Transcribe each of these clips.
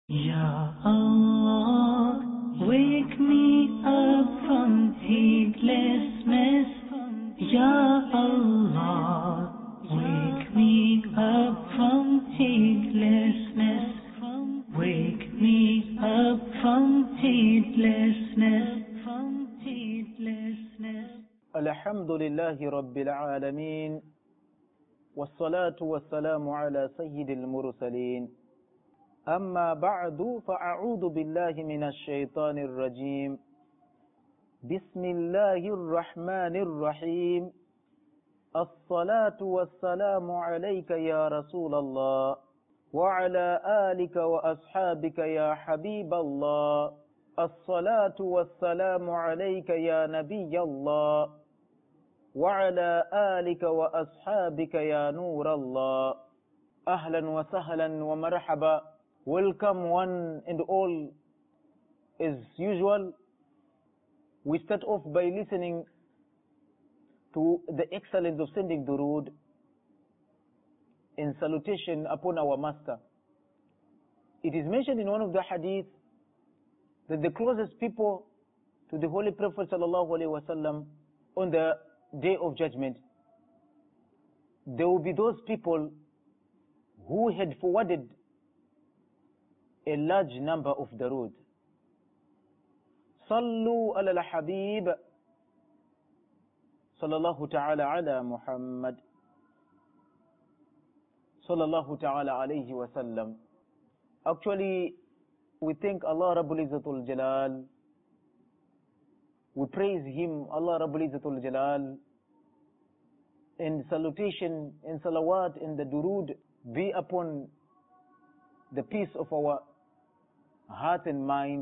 Ya Allah, wake me up from heedlessness. Ya Allah, wake me up from heedlessness. Wake me up from heedlessness. الحمد لله رب العالمين والصلاة والسلام على سيد المرسلين أما بعد فأعوذ بالله من الشيطان الرجيم بسم الله الرحمن الرحيم الصلاة والسلام عليك يا رسول الله وعلى آلك وأصحابك يا حبيب الله الصلاة والسلام عليك يا نبي الله وعلى آلك وأصحابك يا نور الله أهلا وسهلا ومرحبا. Welcome one and all. As usual, we start off by listening to the excellence of sending durood in salutation upon our master. It is mentioned in one of the hadith that the closest people to the Holy Prophet sallallahu alaihi wasallam on the Day of Judgment, there will be those people who had forwarded a large number of durood. Sallu ala al-Habib sallallahu ta'ala ala Muhammad sallallahu ta'ala alayhi wa sallam. Actually, we thank Allah Rabbul Izzatul Jalal. We praise Him, Allah Rabbul Izzatul Jalal. In salutation, in salawat, in the durood be upon the peace of our heart and mind,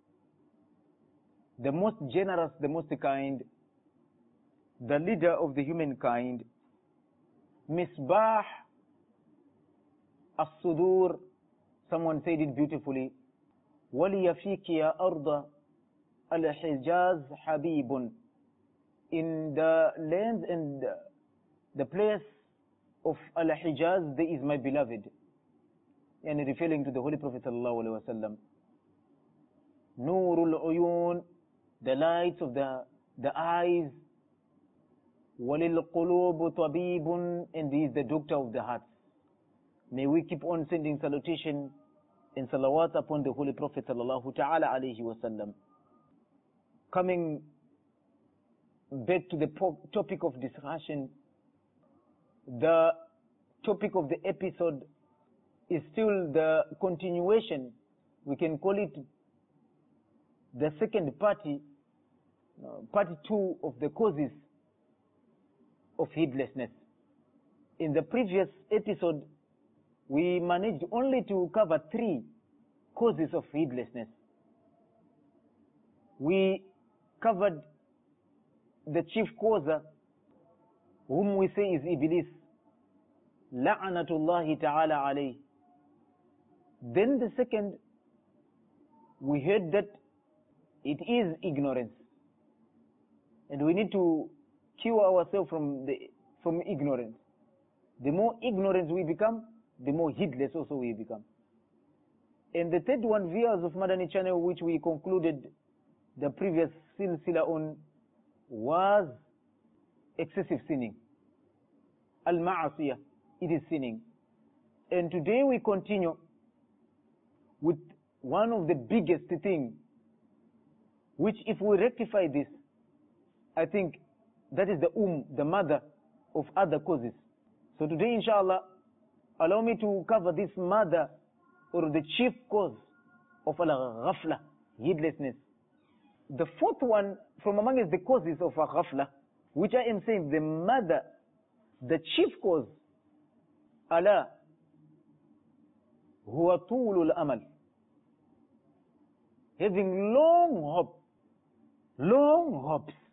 the most generous, the most kind, the leader of the humankind, Misbah as-Sudur. Someone said it beautifully. وَلِيَ فِيكِ يَا أَرْضَ الْحِجَازِ حَبِيبٌ. In the land and the place of Al-Hijaz, there is my beloved. And referring to the Holy Prophet sallallahu alaihi wasallam. Nurul Uyun, the lights of the eyes. Walil Qulub Tabibun, and he is the doctor of the hearts. May we keep on sending salutation and salawat upon the Holy Prophet sallallahu ta'ala alayhi wasallam. Coming back to the topic of discussion, the topic of the episode is still the continuation. We can call it the second party, part 2 of the causes of heedlessness. In the previous episode, we managed only to cover 3 causes of heedlessness. We covered the chief cause, whom we say is Iblis, la'anatullahi ta'ala alayh. Then the second, we heard that it is ignorance, and we need to cure ourselves from ignorance. The more ignorant we become, the more heedless also we become. And the third one, viewers of Madani channel, which we concluded the previous silsila on, was excessive sinning. Al-ma'asiyah, it is sinning. And today we continue with one of the biggest things, which if we rectify this, I think that is the mother of other causes. So today, inshallah, allow me to cover this mother, or the chief cause of al-ghafla, heedlessness. The fourth one from among the causes of ghafla, which I am saying the mother, the chief cause, ala huwa tulul amal, having long hopes.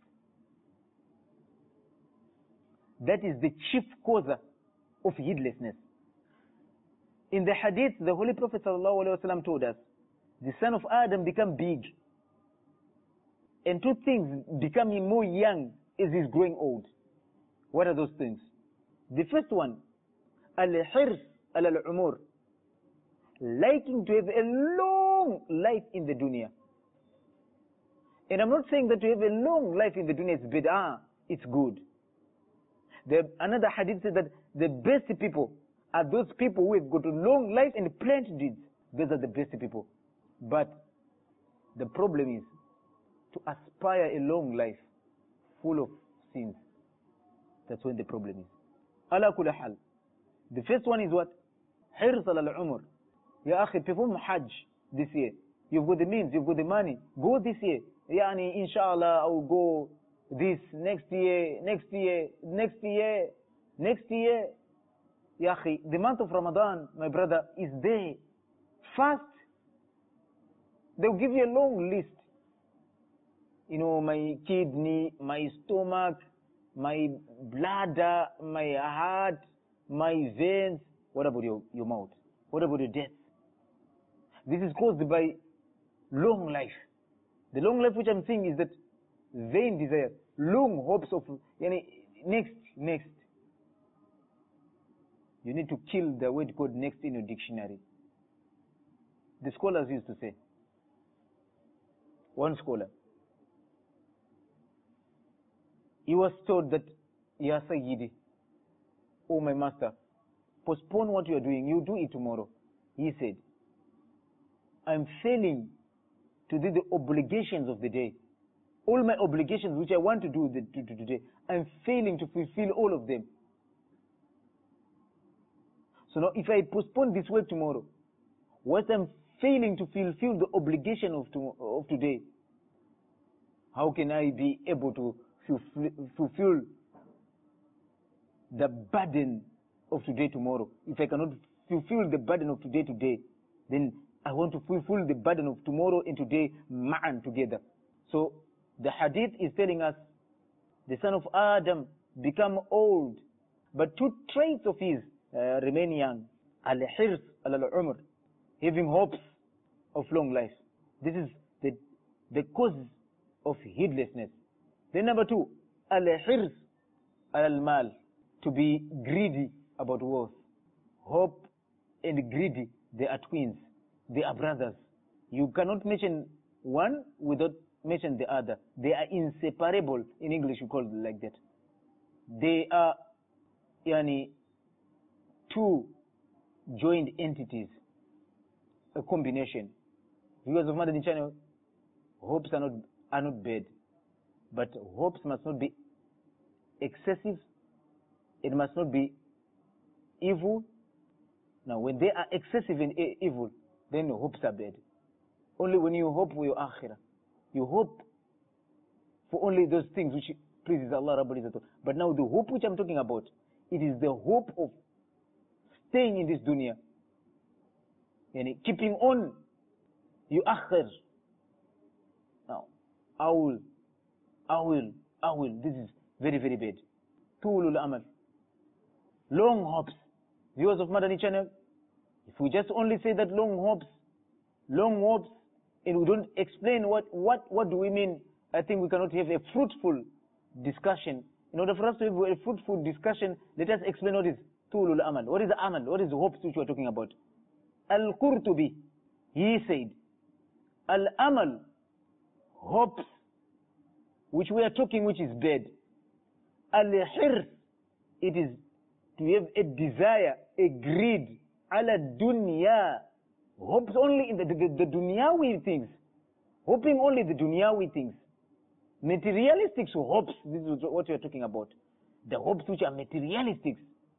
That is the chief cause of heedlessness. In the hadith, the Holy Prophet ﷺ told us, the son of Adam become big, and 2 things becoming more young as he's growing old. What are those things? The first one, al-hirs al-umur, liking to have a long life in the dunya. And I'm not saying that to have a long life in the dunya is bid'ah, it's good. Another hadith says that the best people are those people who have got a long life and plenty deeds. Those are the best people. But the problem is to aspire a long life full of sins. That's when the problem is. Ala kulli hal. The first one is what? Hirs al-umr. Ya akhi, perform Hajj this year. You've got the means, you've got the money. Go this year. Yani, inshallah, I will go this next year. Ya akhi, the month of Ramadan, my brother, is there. Fast. They'll give you a long list. You know, my kidney, my stomach, my bladder, my heart, my veins. What about your mouth? What about your death? This is caused by long life. The long life which I'm saying is that vain desire, long hopes of next. You need to kill the word called next in your dictionary. The scholars used to say, one scholar, he was told that, Ya Sayyidi, oh my master, postpone what you are doing, you do it tomorrow. He said, I'm failing to do the obligations of the day. All my obligations which I want to do today, I'm failing to fulfill all of them. So now if I postpone this work tomorrow, what I'm failing to fulfill the obligation of today, how can I be able to fulfill the burden of today tomorrow? If I cannot fulfill the burden of today, then I want to fulfill the burden of tomorrow and today ma'an together. So the hadith is telling us the son of Adam become old, but two traits of his remain young. Al-hirs al-umr, having hopes of long life. This is the cause of heedlessness. Then number two, al-hirs al-mal, to be greedy about wealth. Hope and greedy, they are twins. They are brothers. You cannot mention one without mention the other. They are inseparable. In English, we call it like that. They are two joined entities, a combination. Viewers of Madani Channel, hopes are not bad, but hopes must not be excessive. It must not be evil. Now, when they are excessive and evil, then hopes are bad. Only when you hope for your akhirah, you hope for only those things which pleases Allah Rabbul Izzat. But now the hope which I'm talking about, it is the hope of staying in this dunya, keeping on you akhir. Now, I will. This is very, very bad. Tulul amal. Long hopes. Viewers of Madani Channel, if we just only say that long hopes, and we don't explain what do we mean, I think we cannot have a fruitful discussion. In order for us to have a fruitful discussion, let us explain what is tulul amal. What is the amal? What is the hopes which we are talking about? Al-Qurtubi, he said, al-amal, hopes, which we are talking, which is bad. Al-hirs, it is to have a desire, a greed, ala dunya, hopes only in the dunyawi things, hoping only the dunyawi things. Materialistic hopes, this is what we are talking about. The hopes which are materialistic,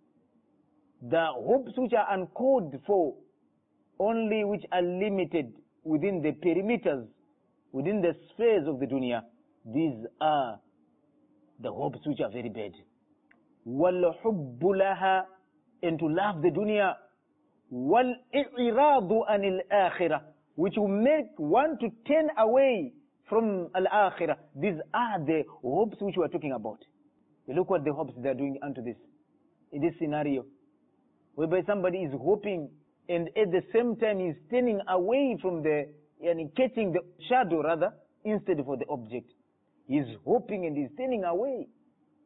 the hopes which are uncalled for, only which are limited within the perimeters, within the spheres of the dunya. These are the hopes which are very bad. وَالْحُبُّ لَهَا, and to love the dunya. وَالْإِعْرَاضُ عَنِ الْآخِرَةِ, which will make one to turn away from al-akhirah. These are the hopes which we are talking about. You look what the hopes they are doing unto this, in this scenario, whereby somebody is hoping and at the same time is turning away from catching the shadow rather, instead for the object. He is hoping and is turning away.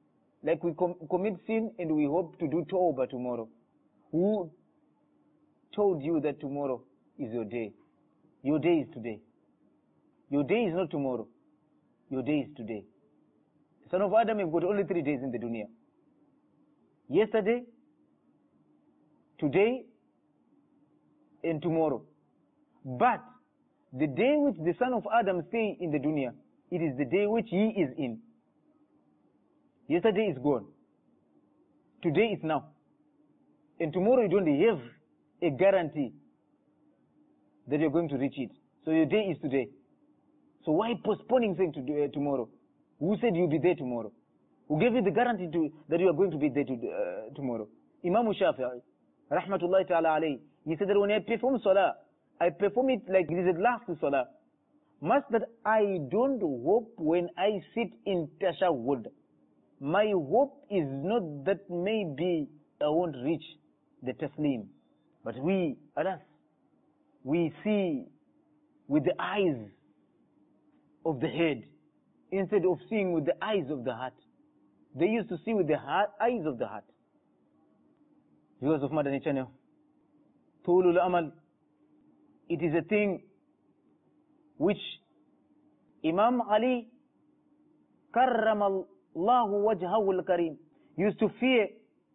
Like we commit sin and we hope to do tawbah tomorrow. Who told you that tomorrow is your day. Your day is today. Your day is not tomorrow. Your day is today. The son of Adam have got only 3 days in the dunya. Yesterday, today, and tomorrow. But the day which the son of Adam stay in the dunya, it is the day which he is in. Yesterday is gone. Today is now. And tomorrow you don't have a guarantee that you're going to reach it. So your day is today. So why postponing things to tomorrow? Who said you'll be there tomorrow? Who gave you the guarantee that you are going to be there tomorrow? Imam Shafi'i, rahmatullahi ta'ala alayhi, he said that when I perform salah, I perform it like it is the last salah. Must that I don't hope when I sit in tashahhud. My hope is not that maybe I won't reach the taslim. But we, alas, we see with the eyes of the head instead of seeing with the eyes of the heart. They used to see with the eyes of the heart. Viewers of Madani Channel, Tulul Amal, it is a thing which Imam Ali Karramallahu Wajhahu al-Karim used to fear.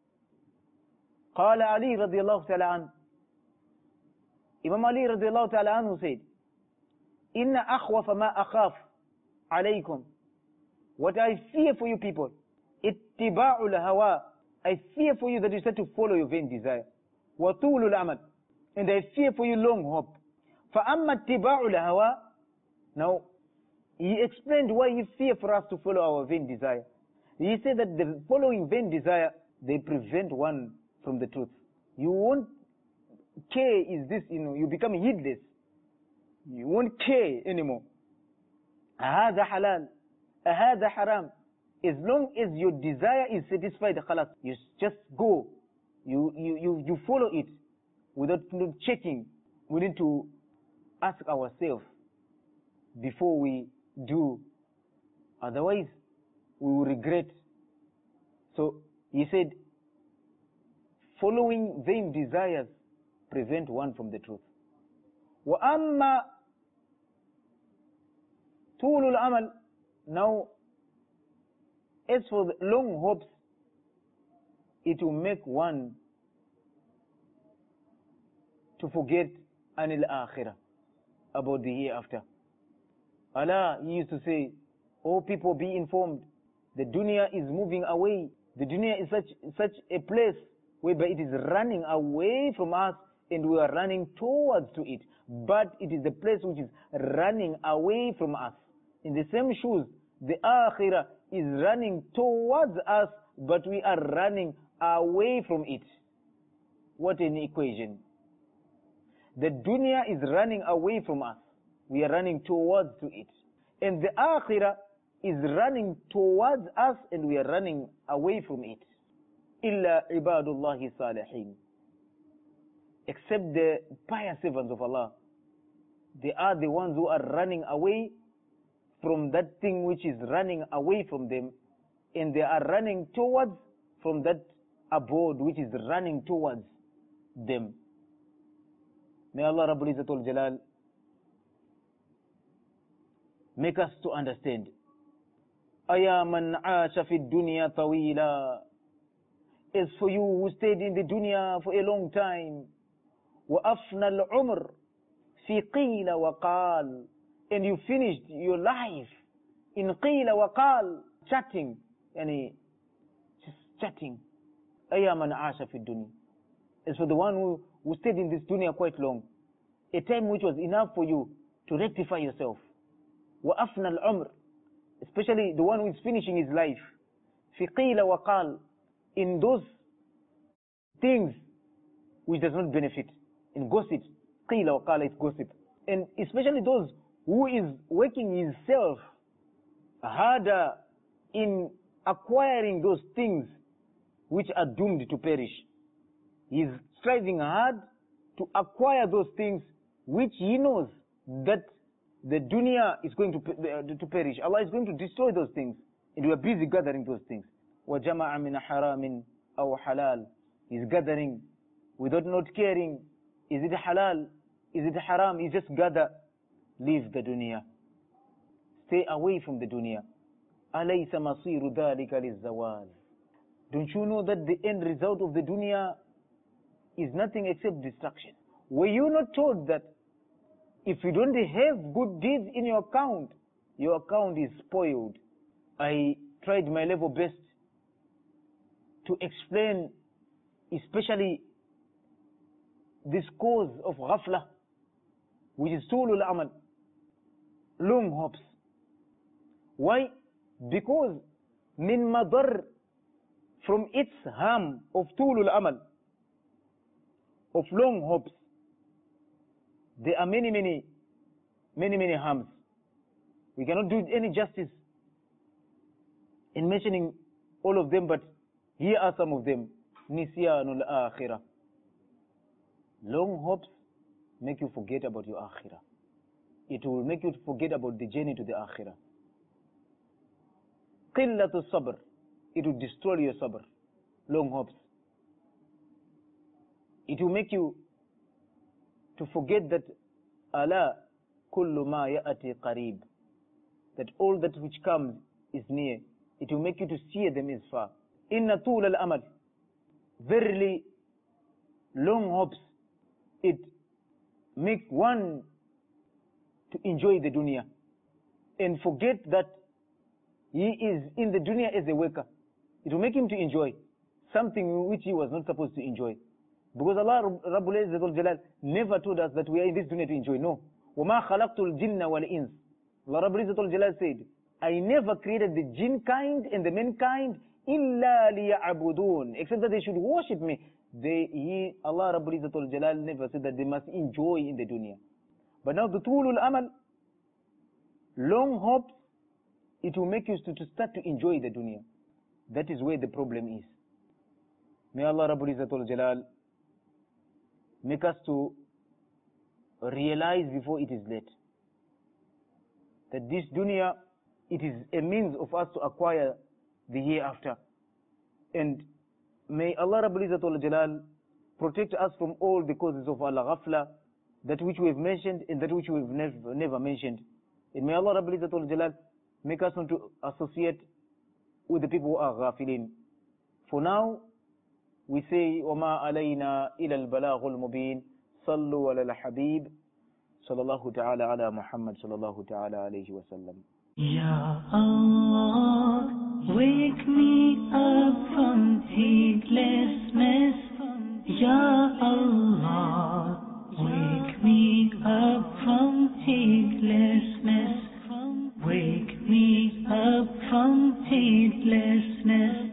قال علي رضي الله تعالى عنه, Imam Ali رضي الله تعالى عنه said, إن أخوف ما أخاف عليكم, what I fear for you people, اتباع الهوى, I fear for you that you start to follow your vain desire. وطول العمل, and I fear for you long hope. فأما اتباع الهوى, now he explained why he fear for us to follow our vain desire. He said that the following vain desire, they prevent one from the truth. You won't care, is this, you become heedless. You won't care anymore. هذا حلال, هذا حرام. As long as your desire is satisfied, khalas, you just go. You follow it without checking. We need to ask ourselves before we do. Otherwise, we will regret. So, he said, following vain desires prevent one from the truth. وَأَمَّا طُولُ الْعَمَلِ, now, as for the long hopes, it will make one to forget anil akhirah, about the hereafter. Allah, he used to say, "Oh people, be informed, the dunya is moving away. The dunya is such a place whereby it is running away from us and we are running towards to it. But it is the place which is running away from us. In the same shoes, the akhirah is running towards us, but we are running away from it." What an equation. The dunya is running away from us. We are running towards to it. And the akhirah is running towards us and we are running away from it. Illa ibadullahi salihin. Except the pious servants of Allah. They are the ones who are running away from that thing which is running away from them, and they are running towards from that abode which is running towards them. May Allah Rabbul Izzatul Jalal make us to understand. Aya man aasha fi dunya tawila. As for you who stayed in the dunya for a long time, wa afna al-umr fi qila wa qal, and you finished your life in qila wa qal, chatting, just chatting. Aya man aasha fi dunya. As for the one who stayed in this dunya quite long, a time which was enough for you to rectify yourself. Wa afna al-umr, especially the one who is finishing his life, fi qila wa qal, in those things which does not benefit, in gossip. Qila wa qala is gossip. And especially those who is working himself harder in acquiring those things which are doomed to perish. He is striving hard to acquire those things which he knows that the dunya is going to perish. Allah is going to destroy those things. And we are busy gathering those things. وَجَمَعَ مِنَ حَرَامٍ أَوْ حَلَالٍ. He is gathering without not caring Is it halal? Is it haram? You just gather, leave the dunya. Stay away from the dunya. أَلَيْسَ مَصِيرُ ذَلِكَ لِلزَّوَالِ. Don't you know that the end result of the dunya is nothing except destruction? Were you not told that if you don't have good deeds in your account is spoiled? I tried my level best to explain especially this cause of ghafla, which is tulul amal, long hopes. Why? Because min madar, from its harm of tulul amal, of long hopes, there are many harms. We cannot do any justice in mentioning all of them, but here are some of them. Nisyanul akhirah. Long hopes make you forget about your akhirah. It will make you forget about the journey to the akhirah. Qillatul sabr. It will destroy your sabr. Long hopes. It will make you to forget that ala kullu ma ya'ati qareeb, that all that which comes is near. It will make you to see them as far. Inna tul al-amal. Verily, long hopes, it makes one to enjoy the dunya and forget that he is in the dunya as a worker. It will make him to enjoy something which he was not supposed to enjoy. Because Allah Rabbul Izzat wal Jalal never told us that we are in this dunya to enjoy. No. وَمَا خَلَقْتُ الْجِنَّ وَالْإِنسِ. Allah Rabbul Izzat wal Jalal said, I never created the jinn kind and the mankind إِلَّا لِيَعْبُدُونَ, except that they should worship me. Allah Rabbul Izzat wal Jalal never said that they must enjoy in the dunya. But now the tulul amal, long hopes, it will make you to start to enjoy the dunya. That is where the problem is. May Allah Rabbul Izzat wal Jalal make us to realize before it is late that this dunya, it is a means of us to acquire the hereafter. And may Allah Rabbul Izzat wal Jalal protect us from all the causes of al-ghafla, that which we have mentioned and that which we have never mentioned. And may Allah Rabbul Izzat wal Jalal make us not to associate with the people who are ghafilin. For now, we say, وَمَا عَلَيْنَا إِلَى الْبَلَاغُ الْمُبِينَ صَلُّوا عَلَى الْحَبِيبِ صلى الله تعالى على محمد صلى الله تعالى عليه وسلم. Ya Allah, wake me up from heedlessness. Ya Allah, wake me up from heedlessness. Wake me up from heedlessness.